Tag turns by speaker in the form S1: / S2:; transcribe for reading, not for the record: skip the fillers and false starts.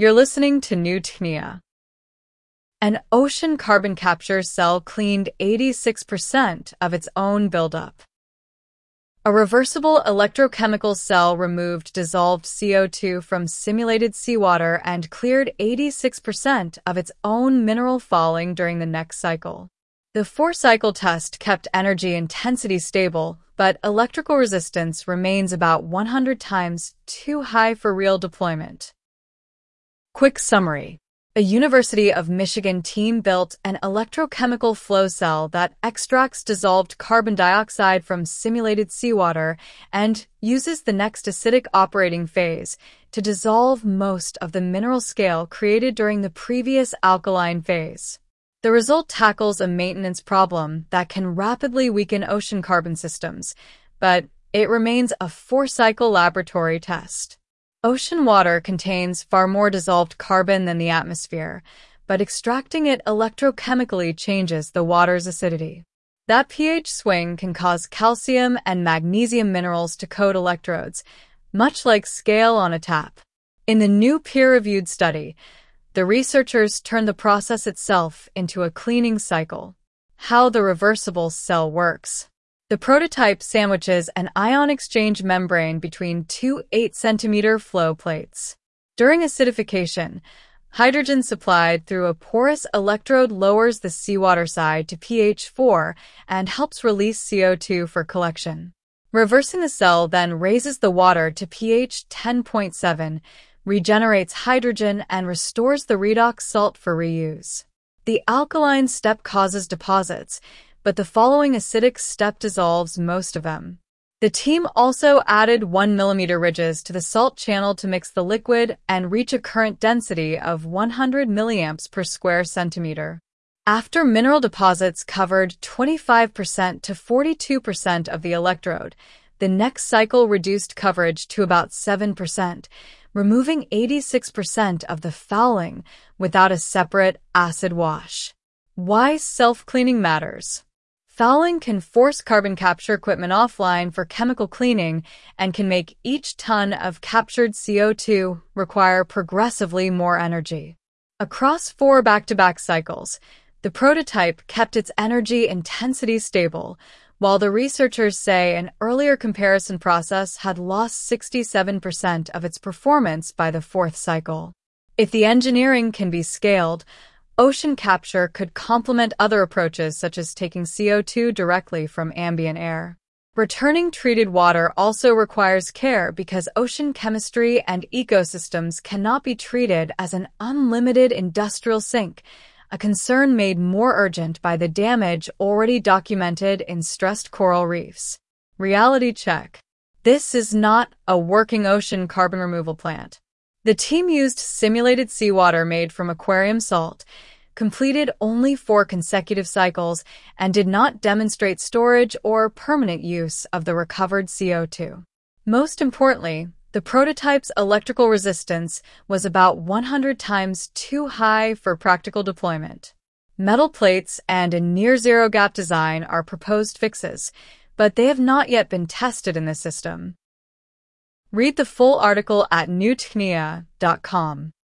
S1: You're listening to New Technia. An ocean carbon capture cell cleaned 86% of its own buildup. A reversible electrochemical cell removed dissolved CO2 from simulated seawater and cleared 86% of its own mineral fouling during the next cycle. The 4-cycle test kept energy intensity stable, but electrical resistance remains about 100 times too high for real deployment. Quick summary. A University of Michigan team built an electrochemical flow cell that extracts dissolved carbon dioxide from simulated seawater and uses the next acidic operating phase to dissolve most of the mineral scale created during the previous alkaline phase. The result tackles a maintenance problem that can rapidly weaken ocean carbon systems, but it remains a 4-cycle laboratory test. Ocean water contains far more dissolved carbon than the atmosphere, but extracting it electrochemically changes the water's acidity. That pH swing can cause calcium and magnesium minerals to coat electrodes, much like scale on a tap. In the new peer-reviewed study, the researchers turned the process itself into a cleaning cycle. How the reversible cell works. The prototype sandwiches an ion exchange membrane between two 8-centimeter flow plates. During acidification, hydrogen supplied through a porous electrode lowers the seawater side to pH 4 and helps release CO2 for collection. Reversing the cell then raises the water to pH 10.7, regenerates hydrogen, and restores the redox salt for reuse. The alkaline step causes deposits, but the following acidic step dissolves most of them. The team also added 1 mm ridges to the salt channel to mix the liquid and reach a current density of 100 milliamps per square centimeter. After mineral deposits covered 25% to 42% of the electrode, the next cycle reduced coverage to about 7%, removing 86% of the fouling without a separate acid wash. Why self-cleaning matters. Fouling can force carbon capture equipment offline for chemical cleaning and can make each ton of captured CO2 require progressively more energy. Across 4 back-to-back cycles, the prototype kept its energy intensity stable, while the researchers say an earlier comparison process had lost 67% of its performance by the 4th cycle. If the engineering can be scaled, ocean capture could complement other approaches such as taking CO2 directly from ambient air. Returning treated water also requires care because ocean chemistry and ecosystems cannot be treated as an unlimited industrial sink, a concern made more urgent by the damage already documented in stressed coral reefs. Reality check. This is not a working ocean carbon removal plant. The team used simulated seawater made from aquarium salt, completed only 4 consecutive cycles, and did not demonstrate storage or permanent use of the recovered CO2. Most importantly, the prototype's electrical resistance was about 100 times too high for practical deployment. Metal plates and a near-zero gap design are proposed fixes, but they have not yet been tested in this system. Read the full article at newtechnia.com.